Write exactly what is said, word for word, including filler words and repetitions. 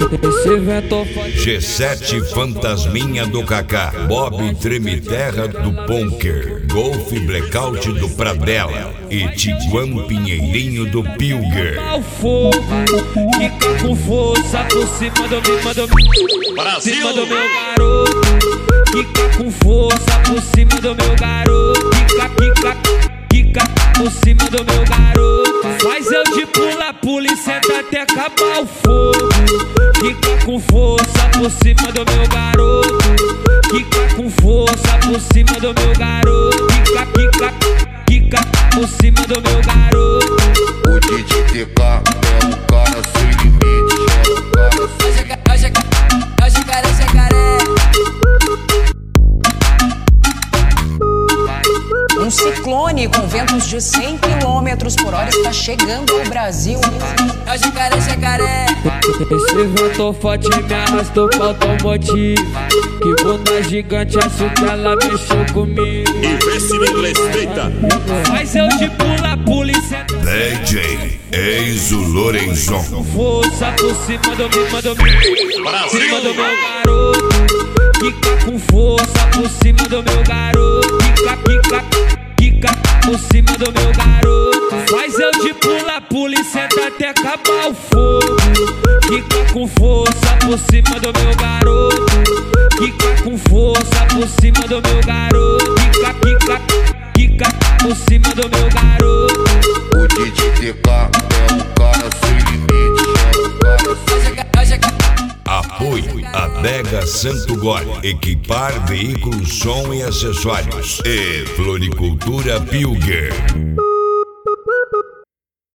Esse evento foi G sete Fantasminha do Kaká, Bob Tremiterra do Ponker, Golf Blackout do Pradella e Tiguan Pinheirinho do Pilger. ao fogo, quica com força por cima do meu, do meu, cima do meu garoto. Quica com força por cima do meu garoto. Quica, quica, quica por cima do meu garoto. Faz eu de pula, pula e senta até acabar o fogo. Quica com força por cima do meu garoto. Quica com força por cima do meu garoto. Quica, quica, quica por cima do meu garoto. O D J T K é um cara sem limite, é um cara sem É o jacaré, jacaré. Um ciclone com ventos de cem quilômetros por hora está chegando ao Brasil. É o jacaré, jacaré. Esse vento forte me arrastou pra automotivo. Que bunda gigante, acho que ela mexeu comigo. E vê se me respeita. Faz eu de pula, pula e senta D J Enzo Lorenzon. força por cima do meu, do meu, cima do meu garoto. Quica com força por cima do meu garoto. Quica, quica, quica por cima do meu garoto. Faz eu de pula, pula e senta até acabar o fogo. Quica com força por cima do meu garoto. Quica com força por cima do meu garoto. Quica, quica, quica por cima do meu garoto. O D J T K é um cara sem limite, é um cara sem É o jacaré. Apoio Adega Santo Gole, equipar veículos, som e acessórios. E Floricultura Pilger.